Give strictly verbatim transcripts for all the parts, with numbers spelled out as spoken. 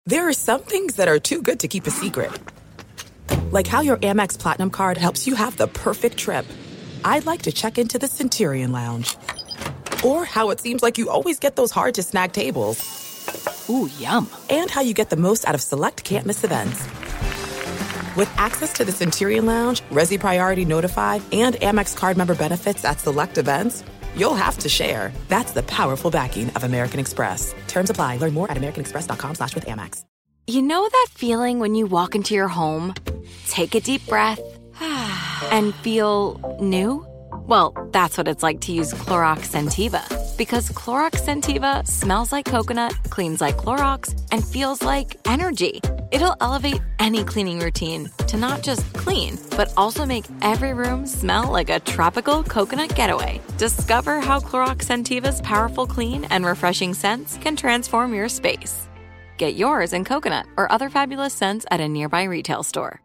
There are some things that are too good to keep a secret. Like how your Amex Platinum card helps you have the perfect trip. I'd like to check into the Centurion Lounge. Or how it seems like you always get those hard-to-snag tables. Ooh, yum. And how you get the most out of select can't-miss events. With access to the Centurion Lounge, Resi Priority Notified, and Amex card member benefits at select events, you'll have to share. That's the powerful backing of American Express. Terms apply. Learn more at americanexpress.com slash with Amex. You know that feeling when you walk into your home, take a deep breath, and feel new? Well, that's what it's like to use Clorox Scentiva. Because Clorox Scentiva smells like coconut, cleans like Clorox, and feels like energy. It'll elevate any cleaning routine to not just clean, but also make every room smell like a tropical coconut getaway. Discover how Clorox Scentiva's powerful clean and refreshing scents can transform your space. Get yours in coconut or other fabulous scents at a nearby retail store.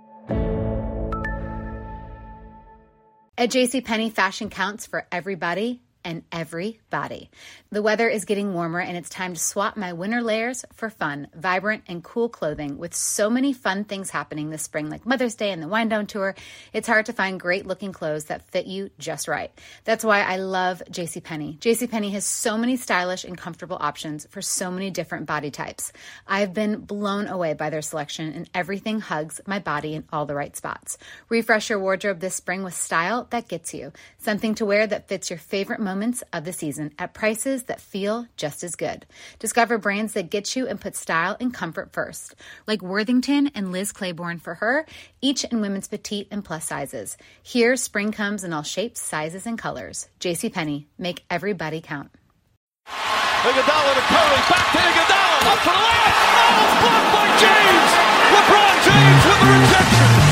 At JCPenney, fashion counts for everybody and every body. The weather is getting warmer and it's time to swap my winter layers for fun, vibrant, and cool clothing. With so many fun things happening this spring, like Mother's Day and the Wind Down Tour, it's hard to find great looking clothes that fit you just right. That's why I love JCPenney. JCPenney has so many stylish and comfortable options for so many different body types. I've been blown away by their selection, and everything hugs my body in all the right spots. Refresh your wardrobe this spring with style that gets you. Something to wear that fits your favorite moments of the season at prices that feel just as good. Discover brands that get you and put style and comfort first, like Worthington and Liz Claiborne for her, each in women's petite and plus sizes. Here, spring comes in all shapes, sizes, and colors. JCPenney, make everybody count. Iguodala to Curry, back to Iguodala, up for the layup. Oh, it's blocked by James. LeBron James with the rejection.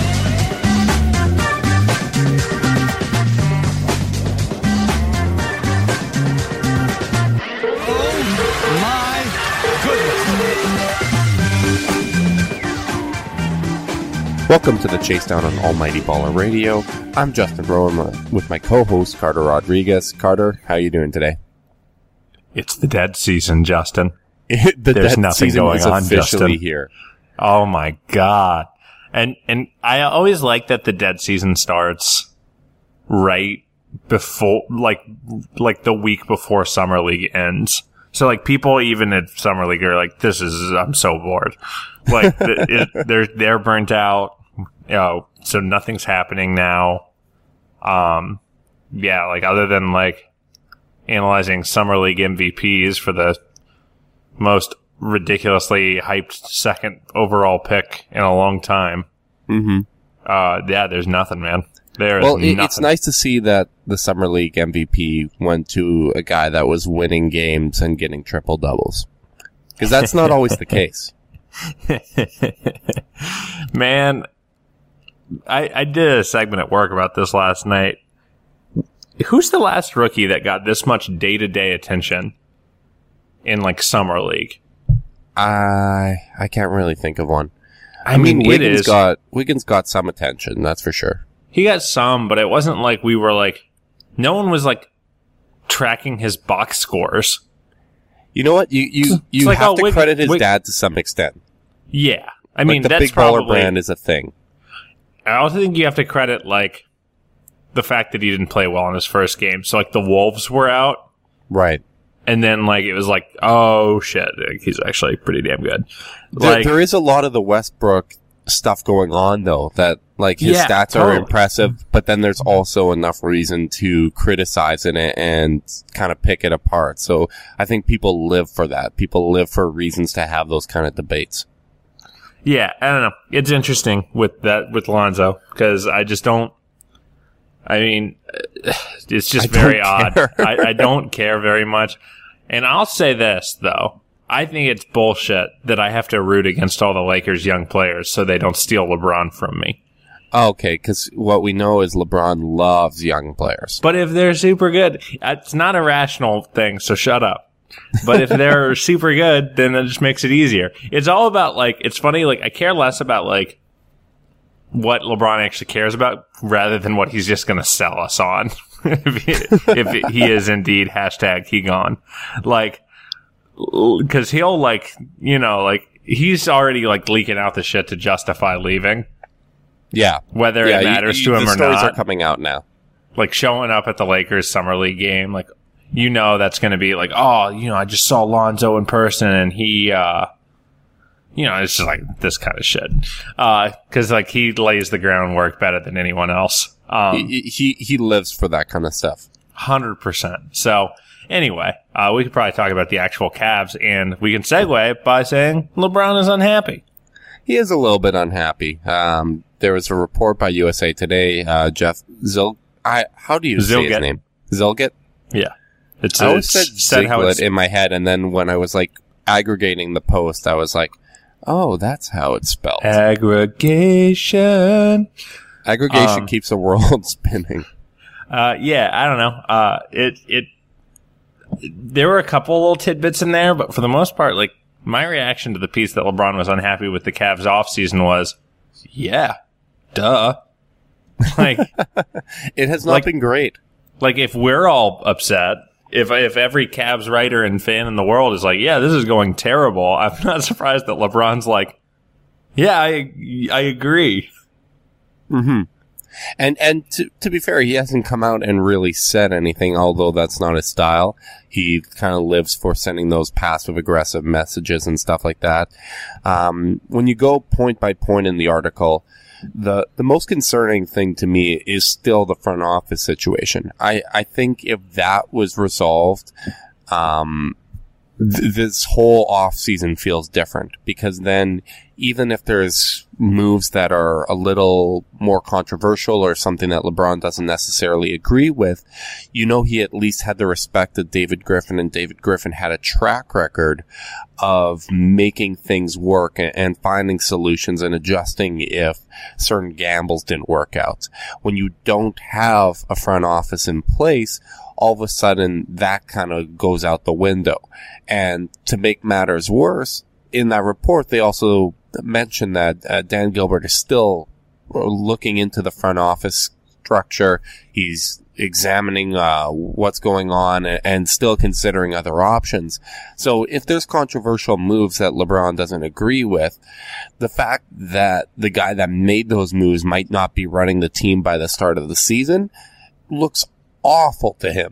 Welcome to the Chase Down on Almighty Baller Radio. I'm Justin Rowan with my co-host Carter Rodriguez. Carter, how are you doing today? It's the dead season, Justin. the There's dead nothing season going is on, officially Justin. Here. Oh my God. And and I always like that the dead season starts right before, like like the week before Summer League ends. So like people even at Summer League are like, this is, I'm so bored. Like it, they're they're burnt out. You know, so nothing's happening now. Um, yeah, like other than like analyzing Summer League M V Ps for the most ridiculously hyped second overall pick in a long time. Mm-hmm. Uh, yeah, there's nothing, man. There's well, it, nothing. It's nice to see that the Summer League M V P went to a guy that was winning games and getting triple doubles, because that's not always the case. Man, I, I did a segment at work about this last night. Who's the last rookie that got this much day-to-day attention in, like, Summer League? I I can't really think of one. I, I mean, mean, Wiggins it is. got Wiggins got some attention, that's for sure. He got some, but it wasn't like we were, like, no one was, like, tracking his box scores. You know what? You you, you like, have oh, to Wig- credit his Wig- dad to some extent. Yeah. I mean, like the that's big baller probably, brand is a thing. I also think you have to credit, like, the fact that he didn't play well in his first game. So, like, the Wolves were out. Right. And then, like, it was like, oh, shit, he's actually pretty damn good. There, Like, there is a lot of the Westbrook stuff going on, though, that, like, his Yeah, stats totally. are impressive, but then there's also enough reason to criticize in it and kind of pick it apart. So I think people live for that. People live for reasons to have those kind of debates. yeah, I don't know. It's interesting with that, with Lonzo, because I just don't, I mean, it's just I don't very odd. care. I, I don't care very much. And I'll say this, though. I think it's bullshit that I have to root against all the Lakers' young players so they don't steal LeBron from me. Okay, because what we know is LeBron loves young players. But if they're super good, it's not a rational thing, so shut up. But if they're super good, then it just makes it easier. It's all about, like, it's funny, like, I care less about, like, what LeBron actually cares about rather than what he's just going to sell us on. if, he, if he is indeed hashtag he gone. Like, because he'll like, you know, like he's already like leaking out the shit to justify leaving. Yeah. Whether yeah, it matters you, you, to him the or stories not. are coming out now. Like showing up at the Lakers Summer League game, like, you know, that's going to be like, oh, you know, I just saw Lonzo in person and he, uh, you know, it's just like this kind of shit. Uh, cause like he lays the groundwork better than anyone else. Um, he, he, he lives for that kind of stuff. one hundred percent. So anyway, uh, we could probably talk about the actual Cavs and we can segue by saying LeBron is unhappy. He is a little bit unhappy. Um, there was a report by U S A Today, uh, Jeff Zil, I, how do you say Zilgett. his name? Zilgett? Yeah. It's, I always it's said said how it's Ziglet in my head, and then when I was like aggregating the post, I was like, oh, that's how it's spelled. Aggregation. Aggregation um, keeps the world spinning. Uh, yeah, I don't know. Uh, it, it, there were a couple little tidbits in there, but for the most part, like, my reaction to the piece that LeBron was unhappy with the Cavs offseason was, yeah, duh. Like, it has not like, been great. Like, if we're all upset, if if every Cavs writer and fan in the world is like, yeah, this is going terrible, I'm not surprised that LeBron's like, yeah, I I agree. Mm-hmm. And and to to be fair, he hasn't come out and really said anything, although that's not his style. He kind of lives for sending those passive aggressive messages and stuff like that. Um, when you go point by point in the article, the the most concerning thing to me is still the front office situation. I I think if that was resolved, um, th- this whole offseason feels different, because then even if there's moves that are a little more controversial or something that LeBron doesn't necessarily agree with, you know, he at least had the respect of David Griffin, and David Griffin had a track record of making things work and, and finding solutions and adjusting if certain gambles didn't work out. When you don't have a front office in place, all of a sudden that kind of goes out the window. And to make matters worse, in that report, they also mentioned that uh, Dan Gilbert is still looking into the front office structure. He's examining uh, what's going on and, and still considering other options. So if there's controversial moves that LeBron doesn't agree with, the fact that the guy that made those moves might not be running the team by the start of the season looks awful to him.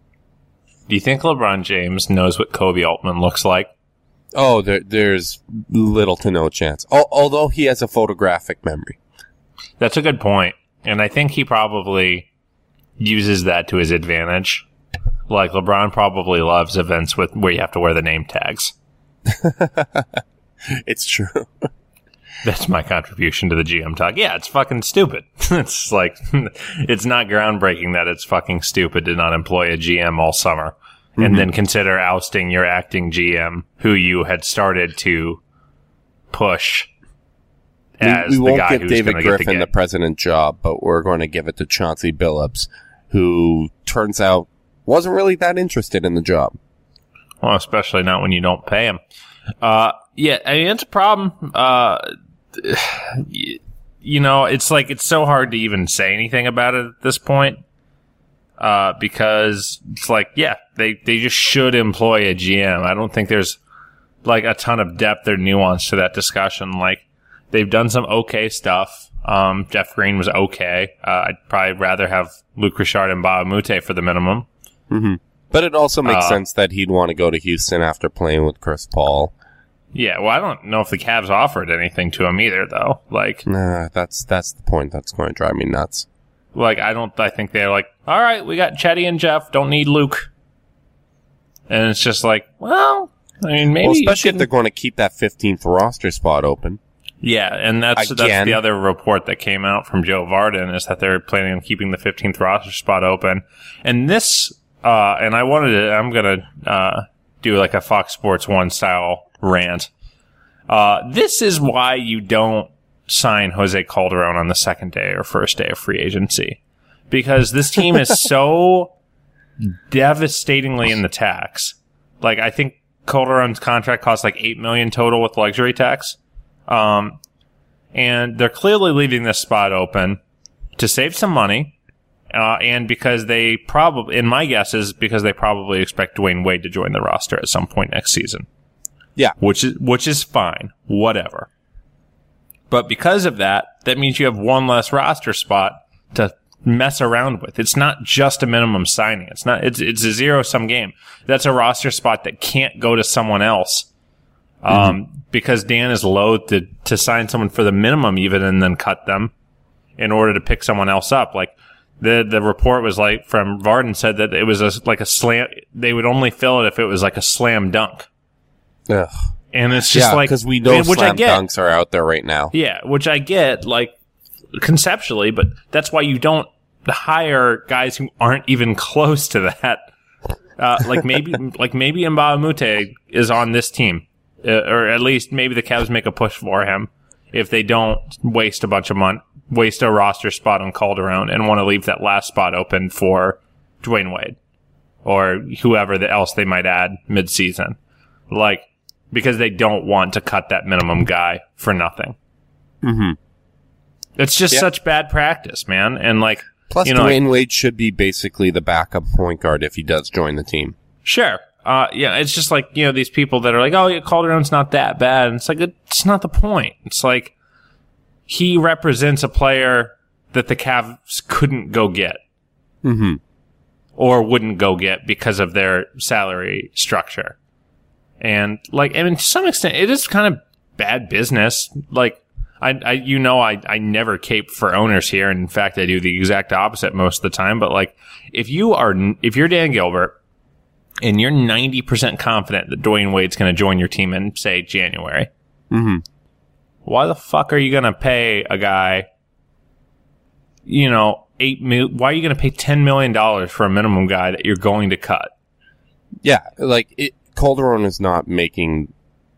Do you think LeBron James knows what Kobe Altman looks like? Oh, there, there's little to no chance. Al- although he has a photographic memory. That's a good point. And I think he probably uses that to his advantage. Like, LeBron probably loves events with where you have to wear the name tags. It's true. That's my contribution to the G M talk. Yeah, it's fucking stupid. It's like, it's not groundbreaking that it's fucking stupid to not employ a G M all summer. Mm-hmm. And then consider ousting your acting G M, who you had started to push as we, we the won't guy give who's David going to get the Griffin the president job, but we're going to give it to Chauncey Billups, who turns out wasn't really that interested in the job. Well, especially not when you don't pay him. Uh, yeah, I mean, it's a problem. Uh, you know, it's like, it's so hard to even say anything about it at this point. Uh, because it's like, yeah, they, they just should employ a G M. I don't think there's like a ton of depth or nuance to that discussion. Like, they've done some okay stuff. Um, Jeff Green was okay. Uh, I'd probably rather have Luc Richard and Mbah a Moute for the minimum. Mm-hmm. But it also makes uh, sense that he'd want to go to Houston after playing with Chris Paul. Yeah, well, I don't know if the Cavs offered anything to him either, though. Like, nah, that's that's the point. That's going to drive me nuts. Like, I don't, I think they're like, all right, we got Chetty and Jeff, don't need Luke. And it's just like, well, I mean, maybe. Well, especially can, if they're going to keep that fifteenth roster spot open. Yeah, and that's, Again. that's the other report that came out from Joe Varden, is that they're planning on keeping the fifteenth roster spot open. And this, uh, and I wanted to, I'm going to, uh, do like a Fox Sports One style rant. Uh, this is why you don't sign Jose Calderon on the second day or first day of free agency, because this team is so devastatingly in the tax. Like, I think Calderon's contract costs like eight million total with luxury tax. Um, and they're clearly leaving this spot open to save some money Uh, and because they probably, and my guess is because they probably expect Dwayne Wade to join the roster at some point next season. Yeah. Which is, which is fine. Whatever. But because of that, that means you have one less roster spot to mess around with. It's not just a minimum signing. It's not, it's, it's a zero sum game. That's a roster spot that can't go to someone else. Um, mm-hmm. because Dan is loath to, to sign someone for the minimum even and then cut them in order to pick someone else up. Like, the, the report was like, from Varden said that it was a, like a slam, they would only fill it if it was like a slam dunk. Ugh. And it's just yeah, like, because we know which slam I get. dunks are out there right now. Yeah, which I get, like, conceptually, but that's why you don't hire guys who aren't even close to that. Uh, like maybe, like maybe Mbah Moute is on this team. Uh, or at least maybe the Cavs make a push for him if they don't waste a bunch of money, waste a roster spot on Calderon and want to leave that last spot open for Dwayne Wade or whoever else they might add mid-season. Like, because they don't want to cut that minimum guy for nothing. Mm-hmm. It's just yeah. such bad practice, man. And like, plus you know, Dwayne like, Wade should be basically the backup point guard if he does join the team. Sure. Uh, yeah, it's just like, you know, these people that are like, oh, yeah, Calderon's not that bad. And it's like, it's not the point. It's like, he represents a player that the Cavs couldn't go get. Mm-hmm. Or wouldn't go get because of their salary structure. And, like, I mean, to some extent, it is kind of bad business. Like, I, I you know, I, I never cape for owners here. And in fact, I do the exact opposite most of the time. But, like, if you are, if you're Dan Gilbert, and you're ninety percent confident that Dwayne Wade's going to join your team in, say, January, mm-hmm. why the fuck are you going to pay a guy, you know, eight mil- why are you going to pay ten million dollars for a minimum guy that you're going to cut? Yeah, like, it, Calderon is not making,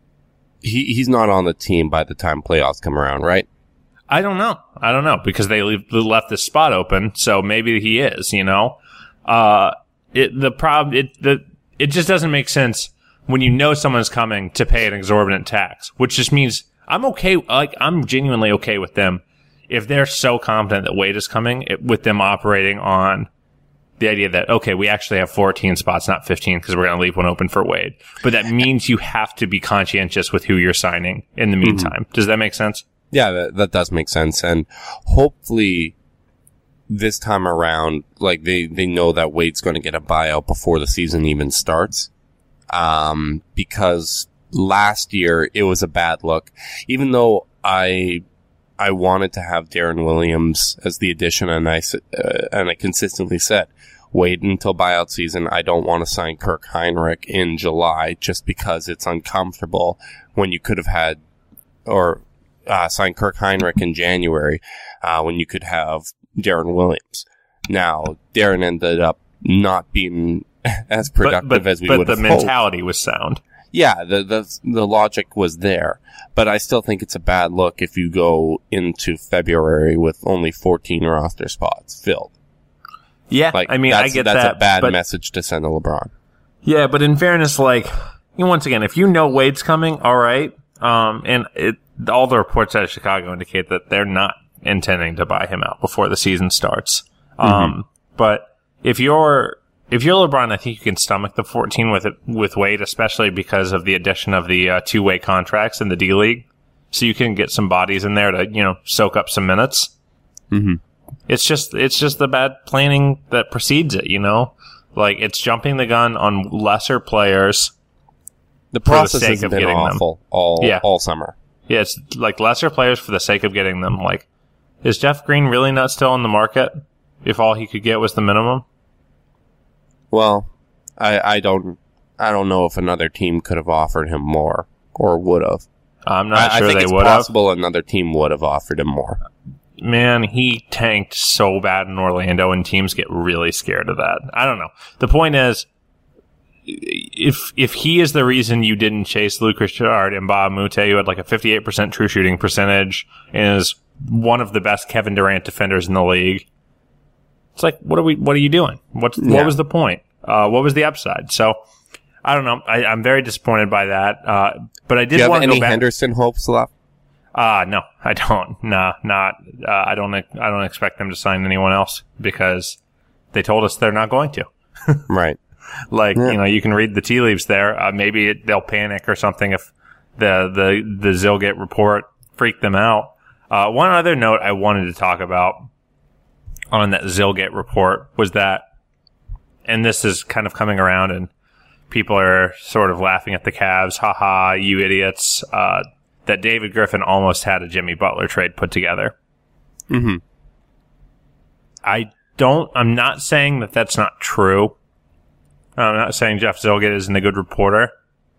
he he's not on the team by the time playoffs come around, right? I don't know. I don't know, because they leave, left this spot open, so maybe he is, you know? Uh, it, the problem, it, the, it just doesn't make sense when you know someone's coming to pay an exorbitant tax, which just means I'm okay, like, I'm genuinely okay with them if they're so confident that Wade is coming, it, with them operating on the idea that, okay, we actually have fourteen spots, not fifteen, because we're going to leave one open for Wade. But that means you have to be conscientious with who you're signing in the meantime. Mm-hmm. Does that make sense? Yeah, that, that does make sense. And hopefully this time around, like, they, they know that Wade's going to get a buyout before the season even starts. Um, because last year it was a bad look. Even though I, I wanted to have Darren Williams as the addition, and I, uh, and I consistently said, wait until buyout season. I don't want to sign Kirk Heinrich in July just because it's uncomfortable when you could have had, or, uh, sign Kirk Heinrich in January, uh, when you could have Darren Williams. Now, Darren ended up not being as productive but, but, as we would have hoped. But the mentality was sound. Yeah, the, the the logic was there. But I still think it's a bad look if you go into February with only fourteen roster spots filled. Yeah, like, I mean, I get that's that. That's a bad but, message to send to LeBron. Yeah, but in fairness, like, you know, once again, if you know Wade's coming, all right, um, and it, all the reports out of Chicago indicate that they're not intending to buy him out before the season starts. Mm-hmm. Um, but if you're, if you're LeBron, I think you can stomach the fourteen with it, with Wade, especially because of the addition of the uh, two-way contracts in the D League. So you can get some bodies in there to, you know, soak up some minutes. Mm-hmm. It's just, it's just the bad planning that precedes it, you know? Like, it's jumping the gun on lesser players. The process for the sake has of been getting awful them. all, Yeah. all summer. Yeah, it's like lesser players for the sake of getting them. Like, is Jeff Green really not still in the market if all he could get was the minimum? Well, I, I don't, I don't know if another team could have offered him more or would have. I'm not I, sure I think they it's would have. possible another team would have offered him more. Man, he tanked so bad in Orlando, and teams get really scared of that. I don't know. The point is, if if he is the reason you didn't chase Luc Richard and Mbah Moute, who had like a fifty-eight percent true shooting percentage and is one of the best Kevin Durant defenders in the league, it's like, what are we? What are you doing? What Yeah. what was the point? Uh, what was the upside? So, I don't know. I, I'm very disappointed by that. Uh, but I did Do you have want to any go back. Henderson hopes left? Uh, no, I don't. Nah, not, uh, I don't, I don't expect them to sign anyone else because they told us they're not going to. Right. Like, yeah. you know, you can read the tea leaves there. Uh, maybe it, they'll panic or something if the, the, the Zilgate report freaked them out. Uh, one other note I wanted to talk about on that Zilgate report was that, and this is kind of coming around and people are sort of laughing at the Cavs. Haha, you idiots. Uh, that David Griffin almost had a Jimmy Butler trade put together. Mm-hmm. I don't, I'm not saying that that's not true. I'm not saying Jeff Zilgate isn't a good reporter.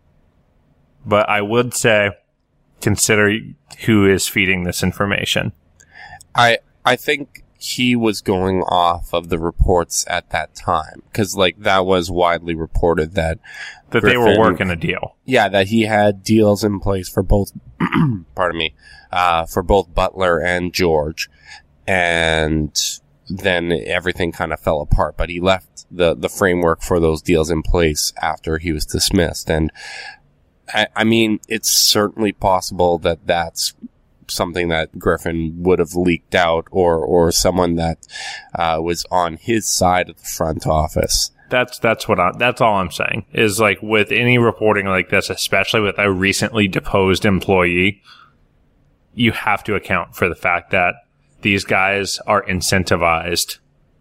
But I would say consider who is feeding this information. I I think he was going off of the reports at that time. Because, like, that was widely reported that... That Griffin, they were working a deal. Yeah, that he had deals in place for both... pardon me. Uh, for both Butler and George. And then everything kind of fell apart. But he left the, the framework for those deals in place after he was dismissed. And, I, I mean, it's certainly possible that that's something that Griffin would have leaked out, or or someone that uh, was on his side of the front office. That's that's what I, that's all I'm saying is, like, with any reporting like this, especially with a recently deposed employee, you have to account for the fact that these guys are incentivized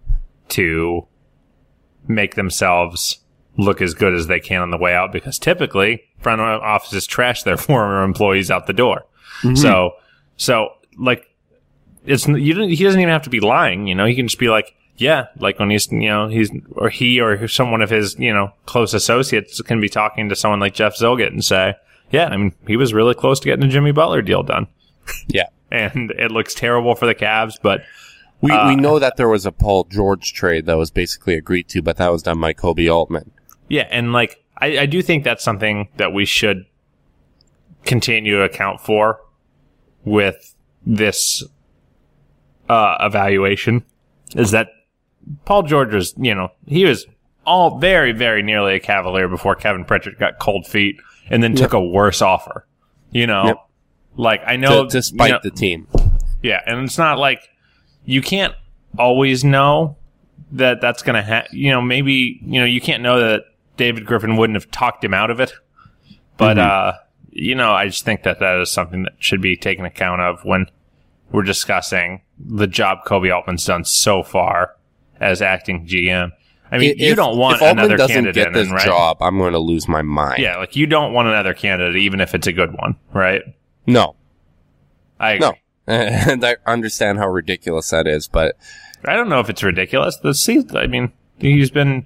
to make themselves look as good as they can on the way out, because typically front offices trash their former employees out the door. Mm-hmm. So, so like, it's you don't, he doesn't even have to be lying. You know, he can just be like, yeah, like when he's, you know, he's or he or someone of his, you know, close associates can be talking to someone like Jeff Zilgate and say, yeah, I mean, he was really close to getting a Jimmy Butler deal done. Yeah, and it looks terrible for the Cavs, but. We uh, we know that there was a Paul George trade that was basically agreed to, but that was done by Kobe Altman. Yeah, and like I, I do think that's something that we should continue to account for with this uh, evaluation, is that Paul George was, you know, he was all very, very nearly a Cavalier before Kevin Pritchard got cold feet and then yep. took a worse offer. You know, yep. like I know, to, to spite you know, the team. Yeah, and it's not like you can't always know that that's going to happen. You know, maybe, you know, you can't know that David Griffin wouldn't have talked him out of it. But, mm-hmm. uh, you know, I just think that that is something that should be taken account of when we're discussing the job Kobe Altman's done so far as acting G M. I mean, if, you don't want if Altman another doesn't candidate get this in, right? job, I'm going to lose my mind. Yeah, like you don't want another candidate, even if it's a good one, right? No. I agree. No. And I understand how ridiculous that is, but I don't know if it's ridiculous. The season, I mean, he's been.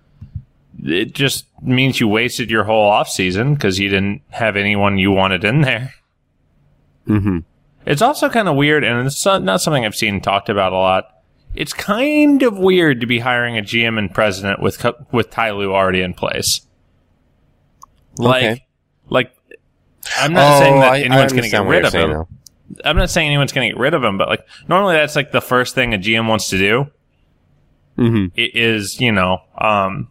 It just means you wasted your whole off season because you didn't have anyone you wanted in there. Mm-hmm. It's also kind of weird, and it's not something I've seen talked about a lot. It's kind of weird to be hiring a G M and president with with Ty Lue already in place. Like, okay. like I'm not oh, saying that I, anyone's I going to get rid of him. Now. I'm not saying anyone's going to get rid of him, but like normally that's like the first thing a G M wants to do. Mm-hmm. It is, you know, um,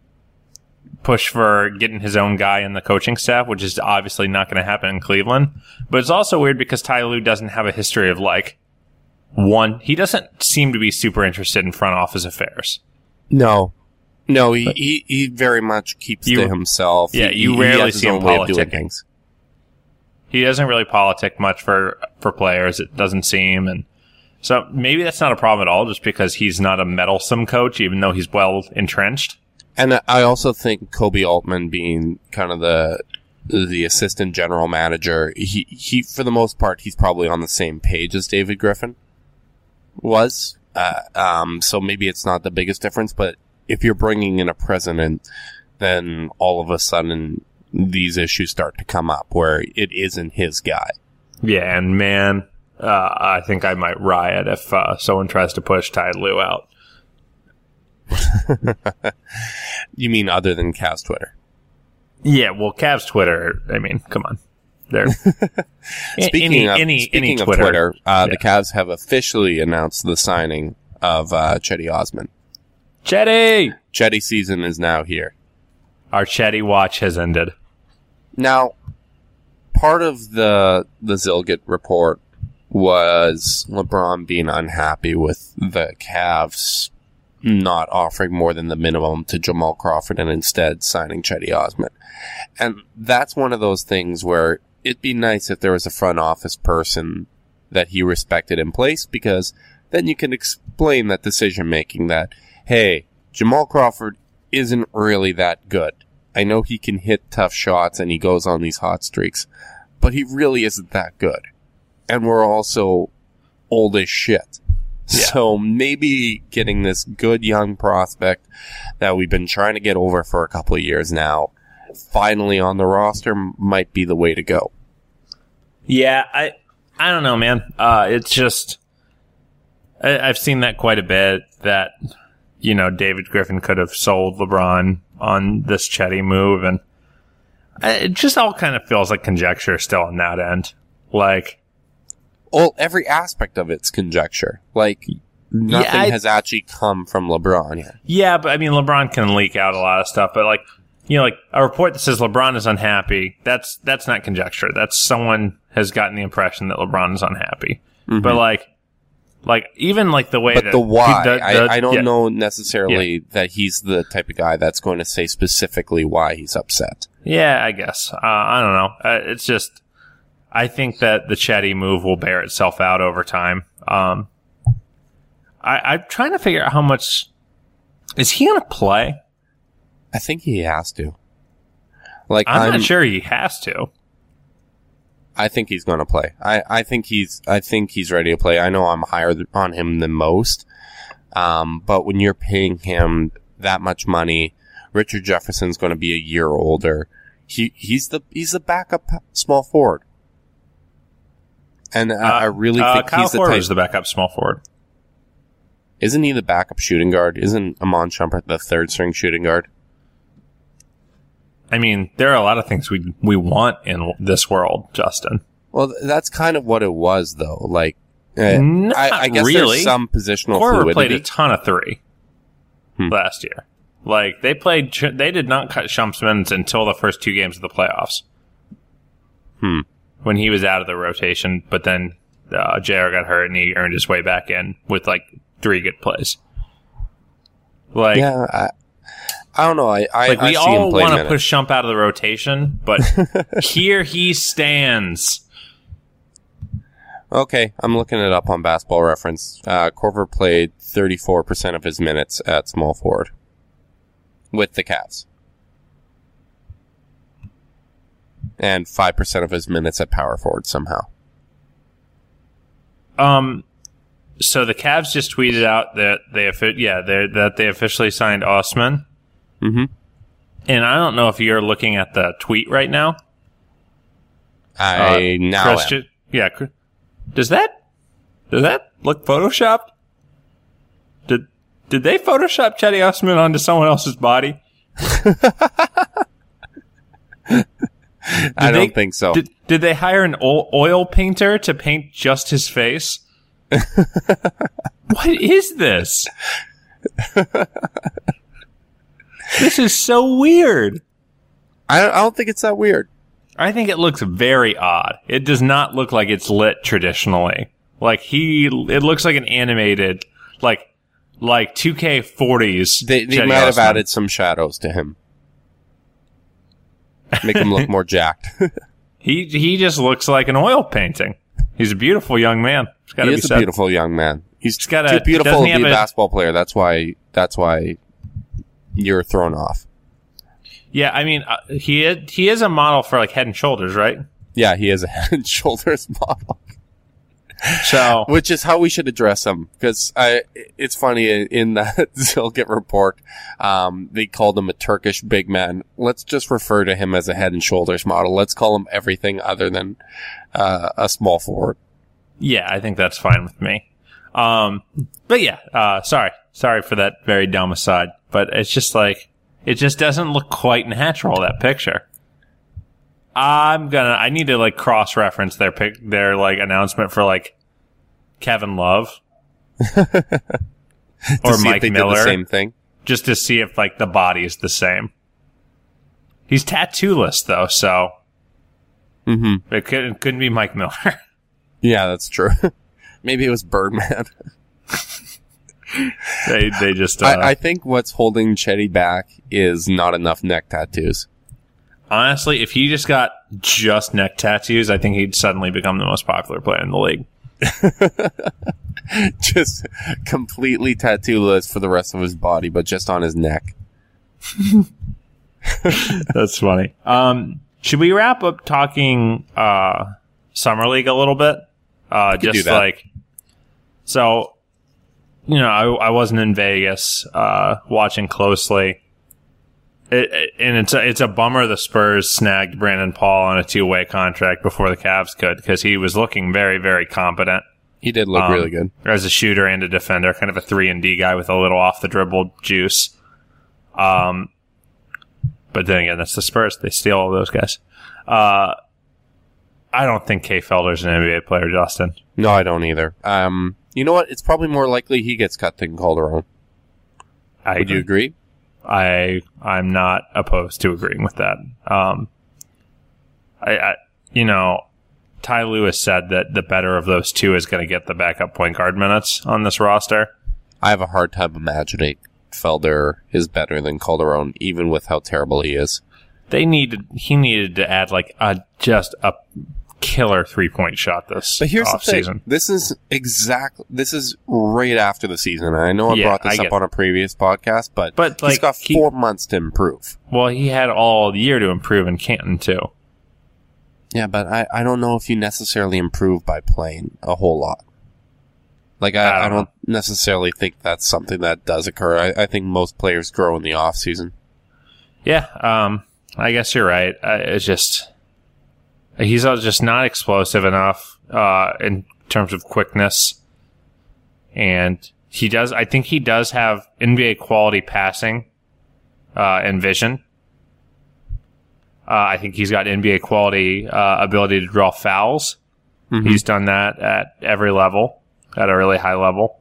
push for getting his own guy in the coaching staff, which is obviously not going to happen in Cleveland. But it's also weird because Ty Lue doesn't have a history of like one. He doesn't seem to be super interested in front office affairs. No, no, he he, he very much keeps you, to himself. Yeah, he, you he rarely has his see him own way of doing politicking. things. He doesn't really politic much for, for players, it doesn't seem. And so maybe that's not a problem at all, just because he's not a meddlesome coach, even though he's well entrenched. And I also think Kobe Altman being kind of the the assistant general manager, he, he for the most part, he's probably on the same page as David Griffin was. Uh, um, so maybe it's not the biggest difference, but if you're bringing in a president, then all of a sudden these issues start to come up where it isn't his guy. Yeah, and man, uh, I think I might riot if uh, someone tries to push Ty Lue out. You mean other than Cavs Twitter? Yeah, well, Cavs Twitter, I mean, come on. They're speaking any, of, any, speaking any of Twitter, Twitter uh, yeah. the Cavs have officially announced the signing of uh, Chetty Osman. Chetty! Chetty season is now here. Our Chetty watch has ended. Now, part of the the Zilgit report was LeBron being unhappy with the Cavs not offering more than the minimum to Jamal Crawford and instead signing Cedi Osman. And that's one of those things where it'd be nice if there was a front office person that he respected in place, because then you can explain that decision making that, hey, Jamal Crawford isn't really that good. I know he can hit tough shots and he goes on these hot streaks, but he really isn't that good. And we're also old as shit. Yeah. So maybe getting this good young prospect that we've been trying to get over for a couple of years now, finally on the roster, might be the way to go. Yeah, I I don't know, man. Uh, it's just, I, I've seen that quite a bit, that, you know, David Griffin could have sold LeBron on this Cedi move, and it just all kind of feels like conjecture still on that end. Like, well, every aspect of it's conjecture. Like, nothing yeah, I, has actually come from LeBron yet. Yeah, but I mean, LeBron can leak out a lot of stuff, but like, you know, like a report that says LeBron is unhappy, that's, that's not conjecture. That's someone has gotten the impression that LeBron is unhappy. Mm-hmm. But like, like, even like the way but that the why, the, the, I, I don't yeah. know necessarily yeah. that he's the type of guy that's going to say specifically why he's upset. Yeah, I guess. Uh, I don't know. Uh, it's just, I think that the Cedi move will bear itself out over time. Um, I, I'm trying to figure out how much, is he going to play? I think he has to. Like, I'm, I'm not sure he has to. I think he's going to play. I, I think he's, I think he's ready to play. I know I'm higher th- on him than most. Um, but when you're paying him that much money, Richard Jefferson's going to be a year older. He, he's the, he's the backup small forward. And uh, I really uh, think Kyle he's the Korver type. is the backup small forward. Isn't he the backup shooting guard? Isn't Amon Shumpert the third string shooting guard? I mean, there are a lot of things we we want in this world, Justin. Well, that's kind of what it was, though. Like, uh, Not I, I guess really. there's some positional Korver fluidity. played a ton of three Hmm. last year. Like, they played, they did not cut Shump's minutes until the first two games of the playoffs. Hmm. When he was out of the rotation, but then uh, J R got hurt and he earned his way back in with like three good plays. Like, yeah, I, I don't know. I, I like we I see him all play want to minutes. push Shump out of the rotation, but here he stands. Okay, I'm looking it up on Basketball Reference. Uh, Korver played thirty-four percent of his minutes at small forward with the Cavs. And five percent of his minutes at power forward somehow. Um, so the Cavs just tweeted out that they, yeah, that they officially signed Osman. Mm-hmm. And I don't know if you're looking at the tweet right now. I uh, now Chris am. ju- yeah. Does that does that look photoshopped? Did did they Photoshop Cedi Osman onto someone else's body? I don't they, think so. Did, did they hire an oil, oil painter to paint just his face? What is this? This is so weird. I don't, I don't think it's that weird. I think it looks very odd. It does not look like it's lit traditionally. Like he, it looks like an animated, like, like two K forties. They, they Cedi might have Osman. added some shadows to him. Make him look more jacked. He he just looks like an oil painting. He's a beautiful young man. It's gotta He be is a said. beautiful young man. He's He's got a- too beautiful doesn't to he be a have a- basketball player. That's why. That's why you're thrown off. Yeah, I mean, uh, he is, he is a model for like Head and Shoulders, right? Yeah, he is a head and shoulders model. So, Which is how we should address him. Because I, it's funny, in that Zilgit report, um, they called him a Turkish big man. Let's just refer to him as a head and shoulders model. Let's call him everything other than uh, a small forward. yeah, I think that's fine with me. Um, but yeah, uh, sorry, sorry for that very dumb aside. But it's just like it just doesn't look quite natural, that picture. I'm gonna. I need to like cross reference their pic, their like announcement for like Kevin Love or see Mike if they Miller, did the same thing. just to see if like the body is the same. He's tattooless though, so Mm-hmm. It, could, it couldn't be Mike Miller. Yeah, that's true. Maybe it was Birdman. they they just. Uh, I, I think what's holding Chetty back is not enough neck tattoos. Honestly, if he just got just neck tattoos, I think he'd suddenly become the most popular player in the league. Just completely tattooless for the rest of his body, but just on his neck. That's funny. Um, should we wrap up talking uh, Summer League a little bit? Uh, just like, so, you know, I, I wasn't in Vegas uh, watching closely. It, it, and it's a, it's a bummer the Spurs snagged Brandon Paul on a two-way contract before the Cavs could, because he was looking very, very competent. He did look um, really good. As a shooter and a defender, kind of a three and D guy with a little off-the-dribble juice. Um, but then again, that's the Spurs. They steal all those guys. Uh, I don't think Kay Felder's an N B A player, Justin. No, I don't either. Um, you know what? It's probably more likely he gets cut than Calderon. I Would you agree? I I'm not opposed to agreeing with that. Um, I, I you know, Ty Lewis said that the better of those two is going to get the backup point guard minutes on this roster. I have a hard time imagining Felder is better than Calderon, even with how terrible he is. They needed he needed to add like a just a killer three point shot this But here's off the thing. season. This is exactly this is right after the season. I know I Yeah, brought this I up get on a previous podcast, but, But, he's like, got he- four months to improve. Well, he had all year to improve in Canton too. Yeah, but I, I don't know if you necessarily improve by playing a whole lot. Like, I, I don't I don't necessarily think that's something that does occur. I, I think most players grow in the off season. Yeah, um, I guess you're right. Uh, it's just he's uh, just not explosive enough uh, in terms of quickness, and he does. I think he does have N B A quality passing uh, and vision. Uh, I think he's got N B A quality uh, ability to draw fouls. Mm-hmm. He's done that at every level, at a really high level.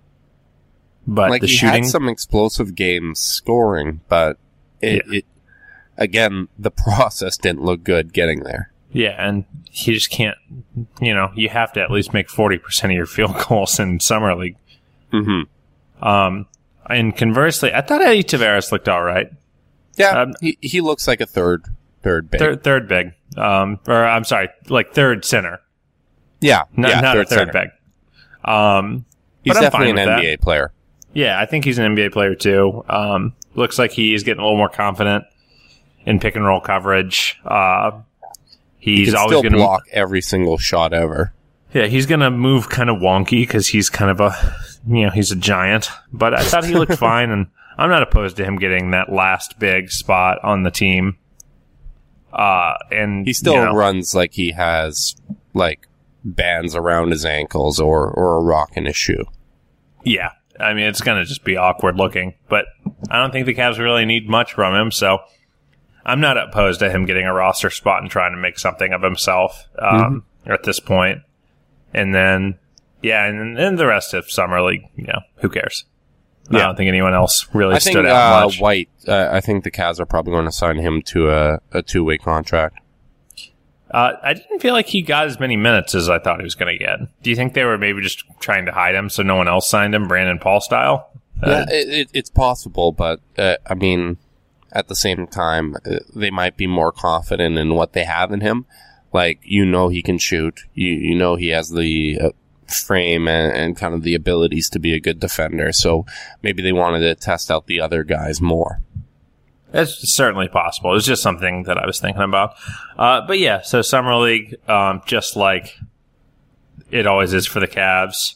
But Like, the he shooting, had some explosive games scoring, but it, Yeah. it again, the process didn't look good getting there. yeah, and he just can't. You know, you have to at least make forty percent of your field goals in summer league. Mm-hmm. Um, and conversely, I thought Eddie Tavares looked all right. Yeah, Um, he he looks like a third third big. Third, third big. Um, or I'm sorry, like third center, yeah, not, yeah, not third a third center. big. Um, He's but I'm definitely fine an with N B A that. player. Yeah, I think he's an N B A player too. Um, looks like he is getting a little more confident in pick and roll coverage. Uh, He he's can always still going to block every single shot ever. Yeah, he's going to move kind of wonky because he's kind of a, you know, he's a giant. But I thought he looked fine, and I'm not opposed to him getting that last big spot on the team. Uh, and He still you know, runs like he has like bands around his ankles or or a rock in his shoe. Yeah, I mean, it's going to just be awkward looking, but I don't think the Cavs really need much from him, so I'm not opposed to him getting a roster spot and trying to make something of himself um, mm-hmm. at this point. And then, yeah, and then the rest of Summer League, you know, who cares? Yeah. I don't think anyone else really I stood think, out uh, much. White, uh, I think the Cavs are probably going to sign him to a, a two-way contract. Uh, I didn't feel like he got as many minutes as I thought he was going to get. Do you think they were maybe just trying to hide him so no one else signed him, Brandon Paul style? Uh, Yeah, it, it, it's possible, but, uh, I mean, at the same time, uh, they might be more confident in what they have in him. Like, you know he can shoot. You, you know he has the uh, frame and, and kind of the abilities to be a good defender. So maybe they wanted to test out the other guys more. It's certainly possible. It was just something that I was thinking about. Uh, but yeah, so Summer League, um, just like it always is for the Cavs,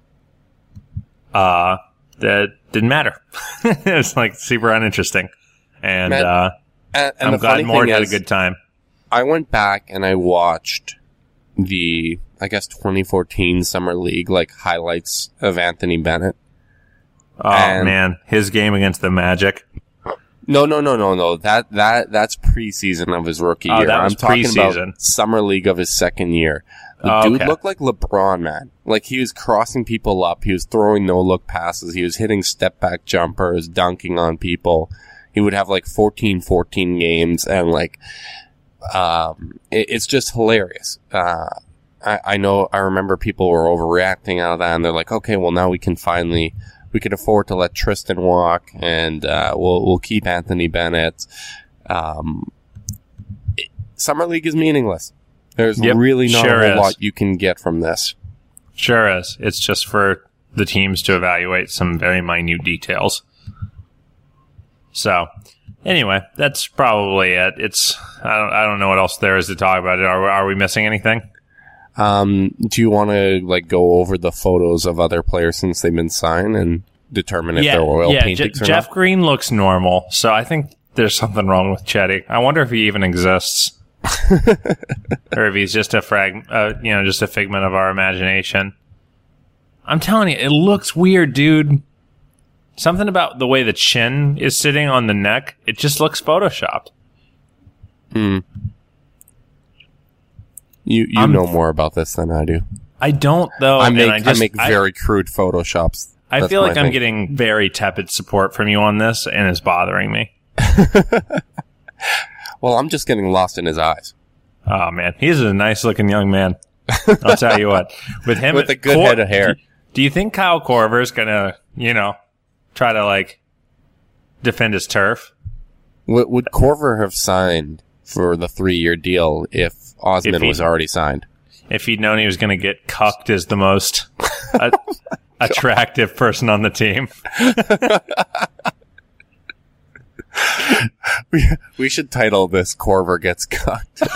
uh, that didn't matter. It's like super uninteresting. And, Man, uh, and, and I'm the glad funny Mort thing had a is, good time. I went back and I watched the, I guess, twenty fourteen Summer League, like, highlights of Anthony Bennett. Oh, and- man. His game against the Magic. No, no, no, no, no. That that that's preseason of his rookie Oh, year. that was I'm talking preseason. about Summer League of his second year. The Oh, dude okay. looked like LeBron, man. Like, he was crossing people up. He was throwing no-look passes. He was hitting step-back jumpers, dunking on people. He would have, like, fourteen fourteen games, and, like, um, it, it's just hilarious. Uh, I, I know, I remember people were overreacting out of that, and they're like, okay, well now we can finally, we can afford to let Tristan walk, and uh, we'll we'll keep Anthony Bennett. Um, it, Summer League is meaningless. There's yep, really not sure a whole is. lot you can get from this. Sure is. It's just for the teams to evaluate some very minute details. So, anyway, that's probably it. It's I don't I don't know what else there is to talk about. Are are we missing anything? Um, do you want to like go over the photos of other players since they've been signed and determine if yeah, they're oil yeah, paintings J- or Jeff not? Green looks normal, so I think there's something wrong with Chetty. I wonder if he even exists, or if he's just a frag, uh, you know, just a figment of our imagination. I'm telling you, it looks weird, dude. Something about the way the chin is sitting on the neck, it just looks photoshopped. Hmm. You you I'm, know more about this than I do. I don't, though. I make, I, just, I make very I, crude photoshops. I That's feel like I'm thing. getting very tepid support from you on this, and it's bothering me. Well, I'm just getting lost in his eyes. Oh, man. He's a nice-looking young man. I'll tell you what. With him, with a good Cor- head of hair. Do, do you think Kyle Korver's going to, you know, try to, like, defend his turf? Would, would Korver have signed for the three-year deal if Osman if was already signed? If he'd known he was going to get cucked as the most uh, attractive person on the team. we, we should title this Korver Gets Cucked.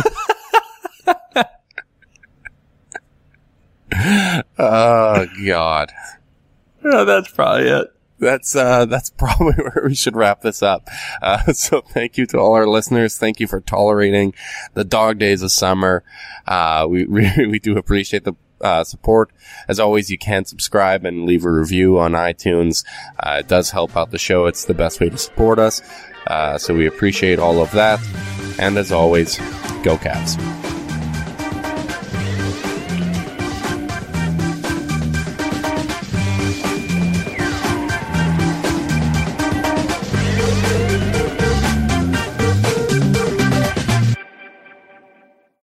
Oh, God. Yeah, that's probably it. That's uh, that's probably where we should wrap this up. Uh, so thank you to all our listeners. Thank you for tolerating the dog days of summer. Uh, we really we do appreciate the uh, support. As always, you can subscribe and leave a review on iTunes. Uh, it does help out the show. It's the best way to support us. Uh, so we appreciate all of that. And as always, go Cavs.